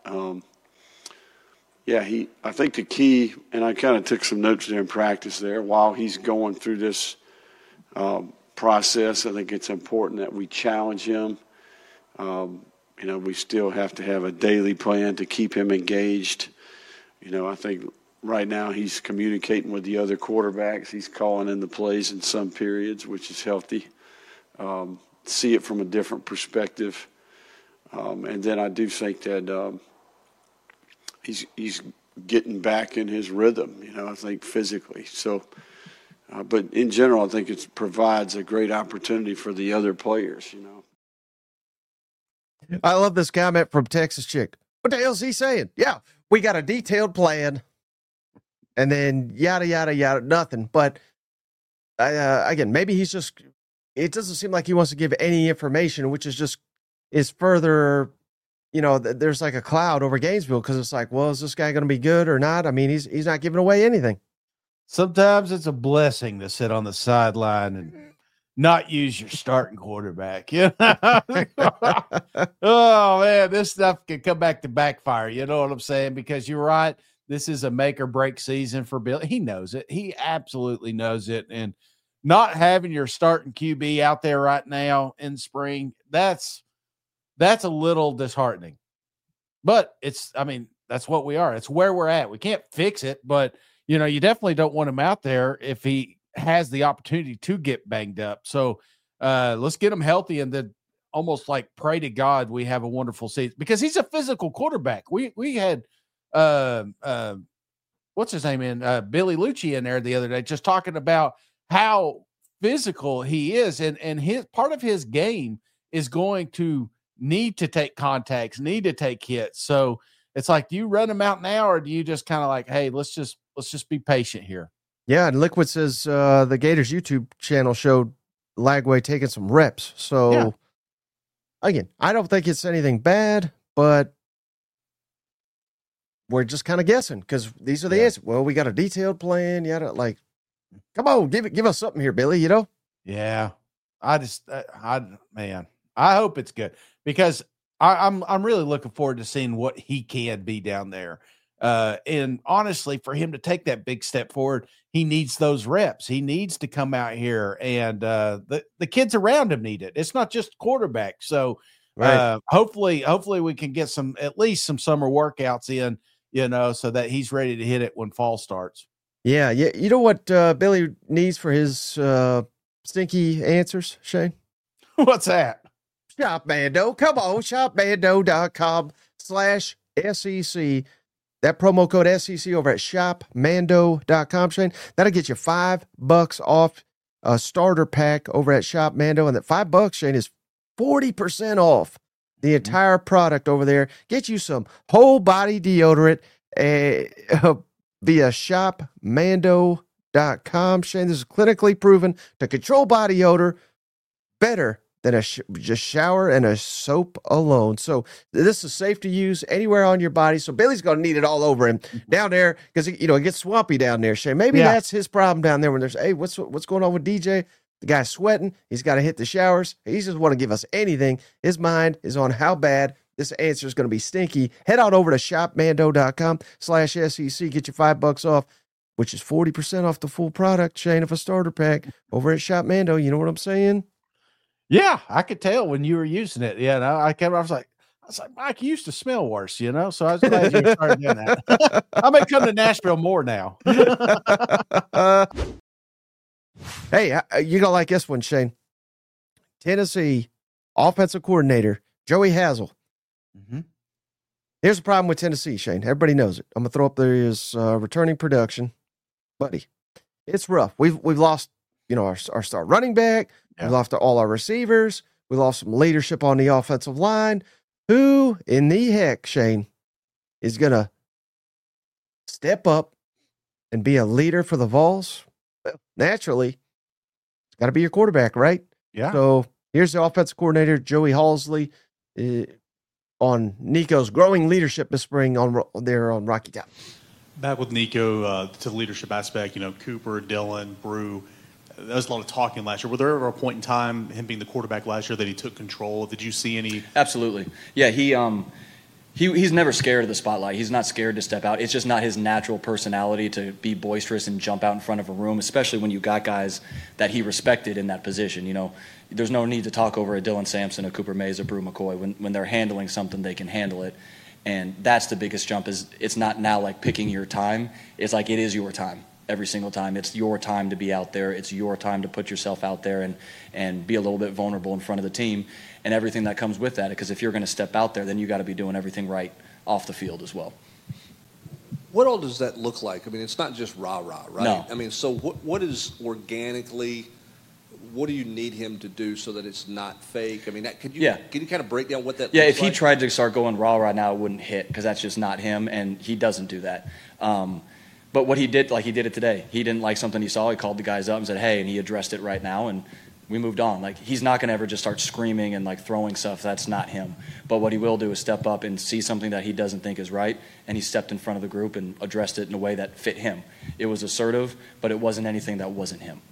I think the key, and I kind of took some notes there in practice there, while he's going through this process, I think it's important that we challenge him. We still have to have a daily plan to keep him engaged. I think right now he's communicating with the other quarterbacks. He's calling in the plays in some periods, which is healthy. See it from a different perspective. And then I do think that he's getting back in his rhythm, I think physically. So, but in general, I think it provides a great opportunity for the other players, I love this comment from Texas Chick. What the hell's he saying? Yeah, we got a detailed plan. And then yada, yada, yada, nothing. But again, maybe he's just, it doesn't seem like he wants to give any information, which is further, there's like a cloud over Gainesville because it's like, well, is this guy going to be good or not? I mean, he's not giving away anything. Sometimes it's a blessing to sit on the sideline and not use your starting quarterback. Oh man, this stuff can come back to backfire. You know what I'm saying? Because you're right. This is a make or break season for Bill. He knows it. He absolutely knows it. And not having your starting QB out there right now in spring, that's a little disheartening. But that's what we are. It's where we're at. We can't fix it, but you definitely don't want him out there if he has the opportunity to get banged up. So let's get him healthy and then almost like pray to God we have a wonderful season, because he's a physical quarterback. We had what's his name Billy Lucci in there the other day just talking about how physical he is, and his part of his game is going to need to take contacts, need to take hits. So it's like, do you run him out now, or do you just kind of like, hey, let's just be patient here? Yeah, and Liquid says the Gators YouTube channel showed Lagway taking some reps. So, Again, I don't think it's anything bad, but we're just kind of guessing because these are the answers. Well, we got a detailed plan. Come on, give us something here, Billy, Yeah. I hope it's good because I'm really looking forward to seeing what he can be down there. And honestly, for him to take that big step forward, he needs those reps. He needs to come out here, and the kids around him need it. It's not just quarterback. So hopefully we can get at least some summer workouts in, so that he's ready to hit it when fall starts. Yeah. You know what Billy needs for his stinky answers, Shane? What's that? Shop Mando. Come on, shopmando.com/SEC. That promo code SEC over at shopmando.com, Shane. That'll get you $5 off a starter pack over at Shop Mando. And that $5, Shane, is 40% off the entire product over there. Get you some whole body deodorant via shopmando.com. Shane, this is clinically proven to control body odor better than just shower and a soap alone. So this is safe to use anywhere on your body. So Billy's going to need it all over him down there because, it gets swampy down there, Shane. Maybe that's his problem down there when there's, hey, what's going on with DJ? The guy's sweating. He's got to hit the showers. He just want to give us anything. His mind is on how bad this answer is going to be stinky. Head on over to shopmando.com/SEC. Get your $5 off, which is 40% off the full product, Shane, of a starter pack over at Shop Mando. You know what I'm saying? Yeah, I could tell when you were using it. Yeah, no, I was like, Mike, you used to smell worse, So I was glad you started doing that. I may come to Nashville more now. Hey, you're going to like this one, Shane. Tennessee offensive coordinator, Joey Hazel. Mm-hmm. Here's the problem with Tennessee, Shane. Everybody knows it. I'm going to throw up there his returning production. Buddy, it's rough. We've lost, our star running back. Yeah. We lost all our receivers. We lost some leadership on the offensive line. Who in the heck, Shane, is going to step up and be a leader for the Vols? Well, naturally, it's got to be your quarterback, right? Yeah. So here's the offensive coordinator, Joey Halsley, on Nico's growing leadership this spring on Rocky Top. Back with Nico, to the leadership aspect, Cooper, Dillon, Brew, there was a lot of talking last year. Were there ever a point in time, him being the quarterback last year, that he took control? Did you see any? Absolutely. Yeah, he's never scared of the spotlight. He's not scared to step out. It's just not his natural personality to be boisterous and jump out in front of a room, especially when you got guys that he respected in that position. There's no need to talk over a Dylan Sampson, a Cooper Mays, a Brew McCoy. When they're handling something, they can handle it. And that's the biggest jump. Is it's not now like picking your time. It's like it is your time. Every single time. It's your time to be out there. It's your time to put yourself out there and be a little bit vulnerable in front of the team and everything that comes with that. Because if you're going to step out there, then you got to be doing everything right off the field as well. What all does that look like? I mean, it's not just rah-rah, right? No. I mean, so what is organically, what do you need him to do so that it's not fake? I mean, can you kind of break down what that looks like? Yeah, if he tried to start going rah-rah now, it wouldn't hit because that's just not him, and he doesn't do that. But what he did, like he did it today, he didn't like something he saw. He called the guys up and said, hey, and he addressed it right now, and we moved on. Like, he's not going to ever just start screaming and, like, throwing stuff. That's not him. But what he will do is step up and see something that he doesn't think is right, and he stepped in front of the group and addressed it in a way that fit him. It was assertive, but it wasn't anything that wasn't him.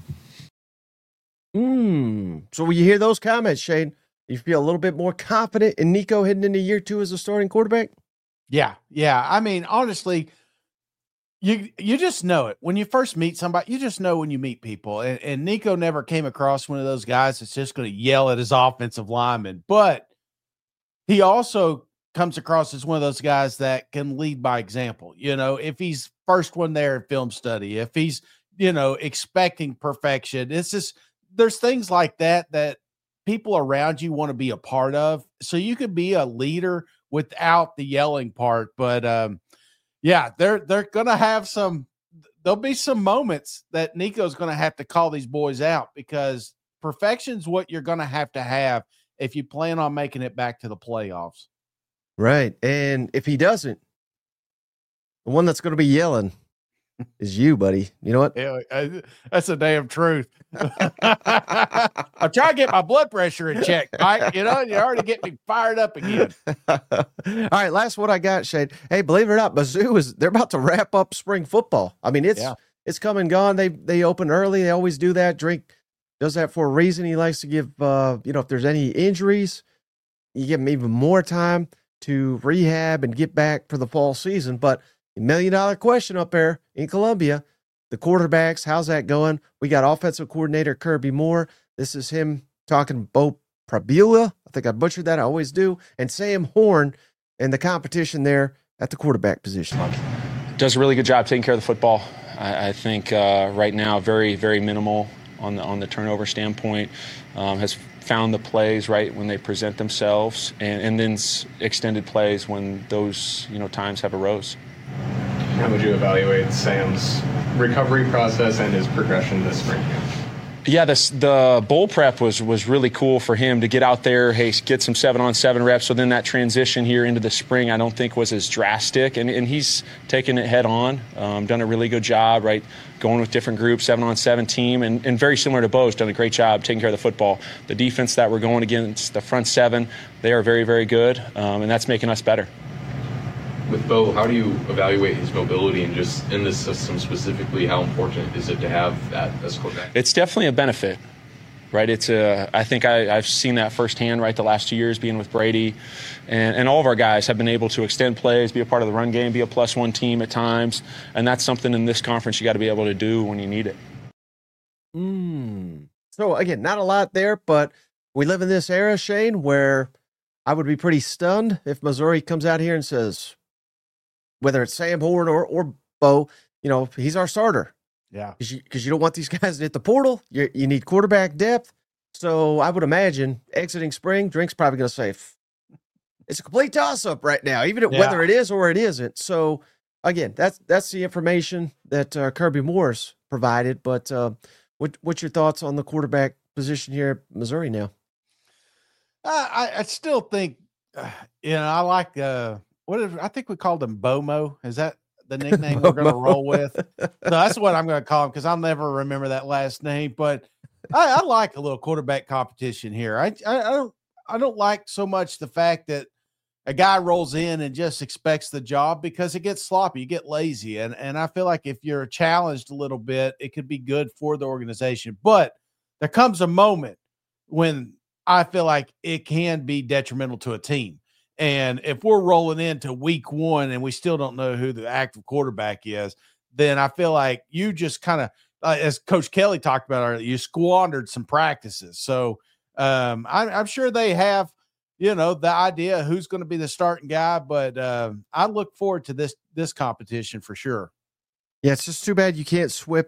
So when you hear those comments, Shane, you feel a little bit more confident in Nico heading into year 2 as a starting quarterback? Yeah. I mean, honestly, you just know it. When you first meet somebody, you just know when you meet people. And Nico never came across one of those guys that's just going to yell at his offensive lineman. But he also comes across as one of those guys that can lead by example. If he's first one there in film study, if he's, expecting perfection, it's just, there's things like that people around you want to be a part of. So you could be a leader without the yelling part. But, yeah, they're going to have there'll be some moments that Nico's going to have to call these boys out because perfection's what you're going to have if you plan on making it back to the playoffs. Right. And if he doesn't, the one that's going to be yelling is you, buddy. You know what? Yeah, that's the damn truth. I'm trying to get my blood pressure in check, Mike. You already get me fired up again. All right, last one I got, Shane. Hey, believe it or not, Mizzou they're about to wrap up spring football. I mean, it's come and gone. They open early. They always do that. Drink does that for a reason. He likes to give, if there's any injuries, you give him even more time to rehab and get back for the fall season. But $1 million question up there in Columbia, the quarterbacks, how's that going? We got offensive coordinator Kirby Moore. This is him talking Bo Prabula. I think I butchered that. I always do. And Sam Horn and the competition there at the quarterback position? Does a really good job taking care of the football. I think right now very, very minimal on the turnover standpoint. Has found the plays right when they present themselves, and then extended plays when those times have arose. How would you evaluate Sam's recovery process and his progression this spring? Yeah, the bowl prep was really cool for him to get out there, get some 7-on-7 reps. So then that transition here into the spring I don't think was as drastic. And he's taken it head on, done a really good job, right, going with different groups, 7-on-7 team. And very similar to Bo's, done a great job taking care of the football. The defense that we're going against, the front seven, they are very, very good, and that's making us better. With Bo, how do you evaluate his mobility, and just in this system specifically, how important is it to have that as quarterback? It's definitely a benefit, right? I think I've seen that firsthand, right, the last 2 years being with Brady, and all of our guys have been able to extend plays, be a part of the run game, be a +1 team at times, and that's something in this conference you got to be able to do when you need it. So, again, not a lot there, but we live in this era, Shane, where I would be pretty stunned if Missouri comes out here and says, whether it's Sam Horn or Bo, he's our starter. Yeah. Because you don't want these guys to hit the portal. You need quarterback depth. So I would imagine exiting spring, Drink's probably going to say, it's a complete toss-up right now, even whether it is or it isn't. So, again, that's the information that Kirby Morris provided. But what's your thoughts on the quarterback position here at Missouri now? I still think, I like I think we called him Bomo. Is that the nickname we're going to roll with? No, that's what I'm going to call him because I'll never remember that last name. But I like a little quarterback competition here. I don't like so much the fact that a guy rolls in and just expects the job, because it gets sloppy, you get lazy. And I feel like if you're challenged a little bit, it could be good for the organization. But there comes a moment when I feel like it can be detrimental to a team. And if we're rolling into week 1 and we still don't know who the active quarterback is, then I feel like you just kind of, as Coach Kelly talked about earlier, you squandered some practices. So I'm sure they have, the idea who's going to be the starting guy, but I look forward to this competition for sure. Yeah, it's just too bad you can't swap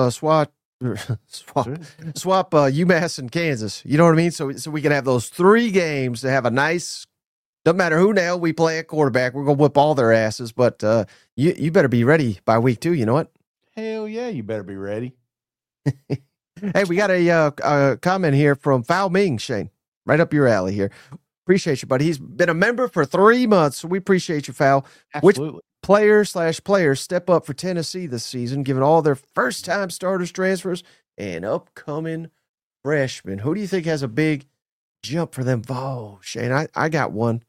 UMass and Kansas. You know what I mean? So we can have those 3 games to have a nice. Doesn't matter who now we play at quarterback. We're going to whip all their asses, but you better be ready by week 2. You know what? Hell yeah, you better be ready. Hey, we got a comment here from Fao Ming, Shane. Right up your alley here. Appreciate you, buddy. He's been a member for 3 months, so we appreciate you, Fao. Absolutely. Which players step up for Tennessee this season, given all their first-time starters, transfers, and upcoming freshmen? Who do you think has a big jump for them? Oh, Shane, I got one.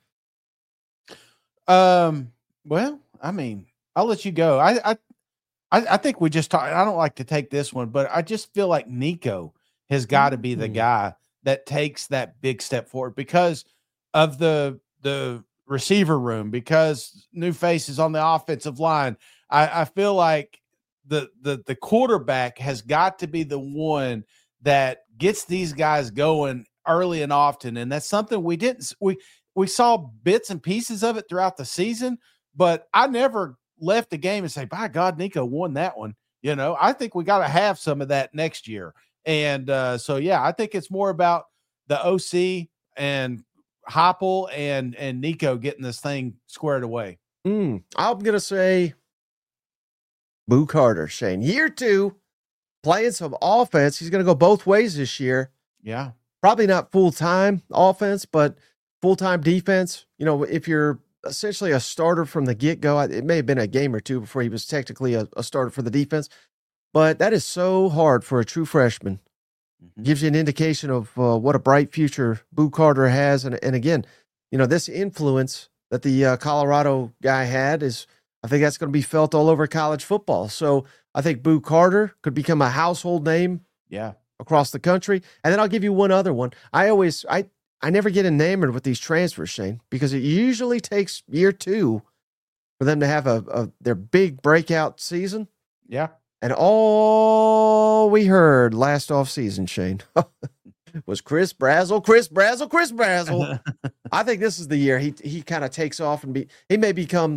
Well, I mean, I'll let you go. I think we just talked. I don't like to take this one, but I just feel like Nico has got to be the guy that takes that big step forward because of the receiver room, because new faces on the offensive line. I feel like the quarterback has got to be the one that gets these guys going early and often, and that's something we saw bits and pieces of it throughout the season, but I never left the game and say, by God, Nico won that one. I think we got to have some of that next year. And so, yeah, I think it's more about the OC and Heupel and Nico getting this thing squared away. I'm going to say Boo Carter, Shane. Year 2, playing some offense. He's going to go both ways this year. Yeah. Probably not full-time offense, but full-time defense. If you're essentially a starter from the get-go, it may have been a game or 2 before he was technically a starter for the defense, but that is so hard for a true freshman. Mm-hmm. Gives you an indication of what a bright future Boo Carter has. And again, this influence that the Colorado guy had I think that's going to be felt all over college football. So I think Boo Carter could become a household name. Yeah. Across the country. And then I'll give you one other one. I never get enamored with these transfers, Shane, because it usually takes year 2 for them to have their big breakout season. Yeah. And all we heard last offseason, Shane, was Chris Brazzell. I think this is the year he kind of takes off and he may become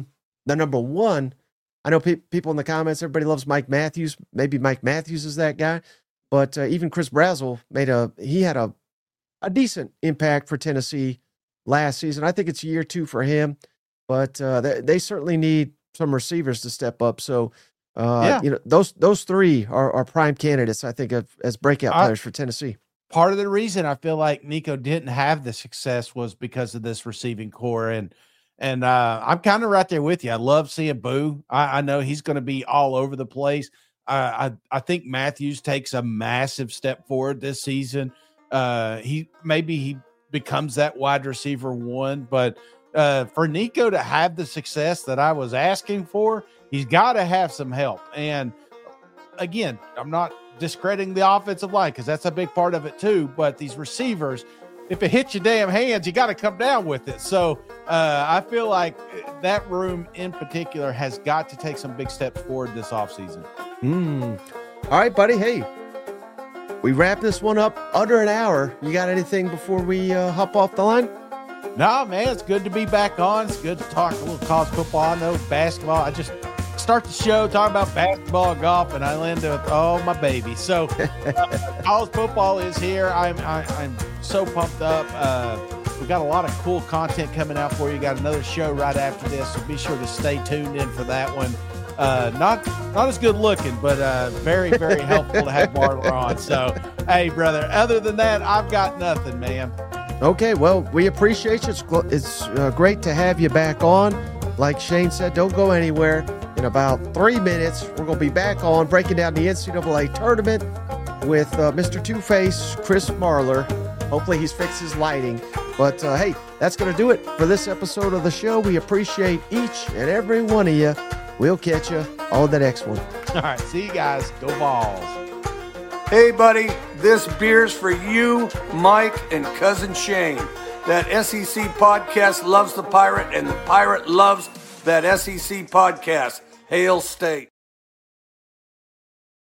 the number one. I know people in the comments, everybody loves Mike Matthews. Maybe Mike Matthews is that guy. But even Chris Brazzell he had a decent impact for Tennessee last season. I think it's year 2 for him. But they certainly need some receivers to step up. So, those three are prime candidates, I think, as breakout players for Tennessee. Part of the reason I feel like Nico didn't have the success was because of this receiving core. And I'm kind of right there with you. I love seeing Boo. I know he's going to be all over the place. I think Matthews takes a massive step forward this season. He becomes that wide receiver 1, but for Nico to have the success that I was asking for, he's got to have some help. And again, I'm not discrediting the offensive line because that's a big part of it too. But these receivers, if it hits your damn hands, you got to come down with it. So I feel like that room in particular has got to take some big steps forward this offseason. All right, buddy. Hey, we wrap this one up under an hour. You got anything before we hop off the line? No, man, it's good to be back on. It's good to talk a little college football. I know basketball. I just start the show talking about basketball and golf, and I land with, my baby. So college football is here. I'm so pumped up. We've got a lot of cool content coming out for you. Got another show right after this, so be sure to stay tuned in for that one. Not as good looking, but very, very helpful to have Marler on. So, hey, brother, other than that, I've got nothing, man. Okay, well, we appreciate you. It's great to have you back on. Like Shane said, don't go anywhere. In about 3 minutes, we're going to be back on breaking down the NCAA tournament with Mr. Two-Face, Chris Marler. Hopefully he's fixed his lighting. But, hey, that's going to do it for this episode of the show. We appreciate each and every one of you. We'll catch you on the next one. All right, see you guys. Go Vols. Hey, buddy, this beer's for you, Mike, and Cousin Shane. That SEC podcast loves the Pirate, and the Pirate loves that SEC podcast. Hail State.